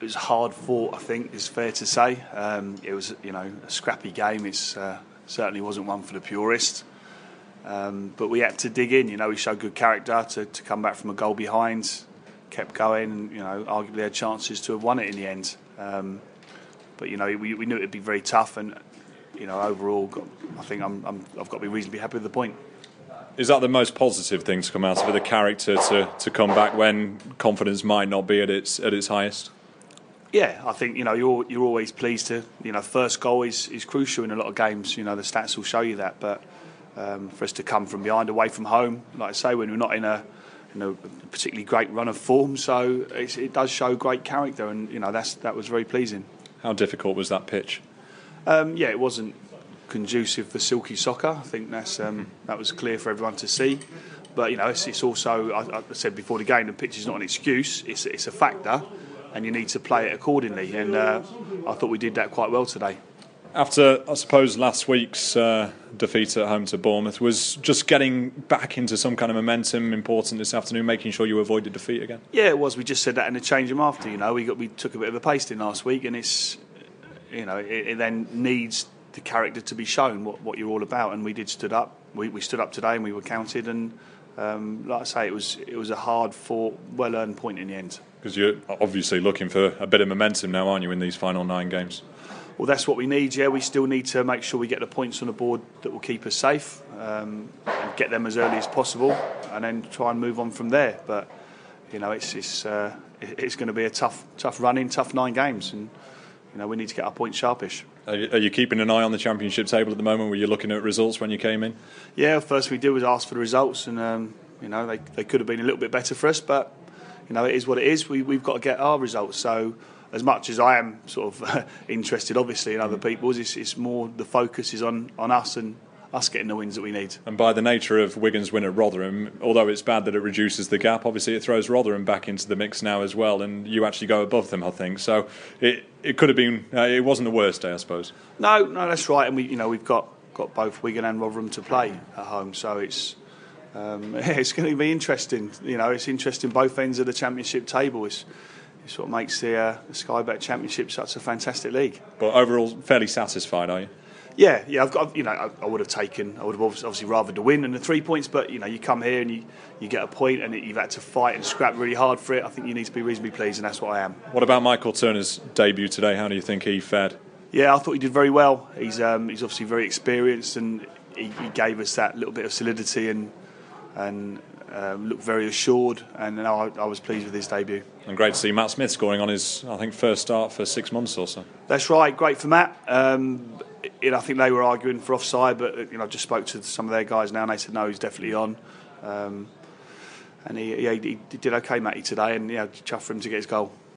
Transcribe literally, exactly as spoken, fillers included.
was hard fought, I think, is fair to say. Um, it was, you know, a scrappy game. It's uh, certainly wasn't one for the purists. Um, but we had to dig in. You know, we showed good character to, to come back from a goal behind, kept going, and you know, arguably had chances to have won it in the end. Um, but you know, we, we knew it'd be very tough, and you know, overall, got, I think I'm, I'm, I've got to be reasonably happy with the point. Is that the most positive thing to come out of it, the character to, to come back when confidence might not be at its at its highest? Yeah, I think you know you're you're always pleased to you know first goal is, is crucial in a lot of games. You know the stats will show you that, but um, for us to come from behind, away from home, like I say, when we're not in a in a particularly great run of form, so it's, it does show great character, and you know that's that was very pleasing. How difficult was that pitch? Um, yeah, it wasn't conducive for silky soccer. I think that's um, that was clear for everyone to see. But you know, it's, it's also I, I said before the game, the pitch is not an excuse; it's it's a factor, and you need to play it accordingly. And uh, I thought we did that quite well today. After, I suppose, last week's uh, defeat at home to Bournemouth, was just getting back into some kind of momentum important this afternoon, making sure you avoided defeat again? Yeah, it was. We just said that in the change room after. You know, we got we took a bit of a pasting last week, and it's you know it, it then needs the character to be shown what, what you're all about, and we did stood up. We, we stood up today, and we were counted, and um, like I say, it was it was a hard fought, well earned point in the end. Because you're obviously looking for a bit of momentum now, aren't you, in these final nine games? Well, that's what we need. Yeah, we still need to make sure we get the points on the board that will keep us safe, um, and get them as early as possible, and then try and move on from there. But you know, it's it's uh, it's going to be a tough tough run in, tough nine games, and you know we need to get our points sharpish. Are you, are you keeping an eye on the Championship table at the moment? Were you looking at results when you came in? Yeah, first we did was ask for the results, and um, you know they they could have been a little bit better for us, but you know it is what it is. We we've got to get our results. So as much as I am sort of interested, obviously, in other people's, it's, it's more the focus is on, on us and us getting the wins that we need. And by the nature of Wigan's win at Rotherham, although it's bad that it reduces the gap, obviously it throws Rotherham back into the mix now as well, and you actually go above them, I think. So it it could have been, uh, it wasn't the worst day, I suppose. No, no, that's right. And we, you know, we've got, got both Wigan and Rotherham to play at home, so it's um, it's going to be interesting. You know, it's interesting both ends of the Championship table. It's, It's what makes the, uh, the Sky Bet Championship such a fantastic league. But overall, fairly satisfied, are you? Yeah, yeah. I've got, you know, I, I would have taken, I would have obviously rather the win than the three points. But you know, you come here and you, you get a point, and you've had to fight and scrap really hard for it. I think you need to be reasonably pleased, and that's what I am. What about Michael Turner's debut today? How do you think he fared? Yeah, I thought he did very well. He's um, he's obviously very experienced, and he, he gave us that little bit of solidity and and. Um, looked very assured, and I, I was pleased with his debut. And great to see Matt Smith scoring on his, I think, first start for six months or so. That's right, great for Matt. Um, you know, I think they were arguing for offside, but you know, I just spoke to some of their guys now, and they said no, he's definitely on. Um, and he, yeah, he, he did okay, Matty, today, and yeah, chuffed for him to get his goal.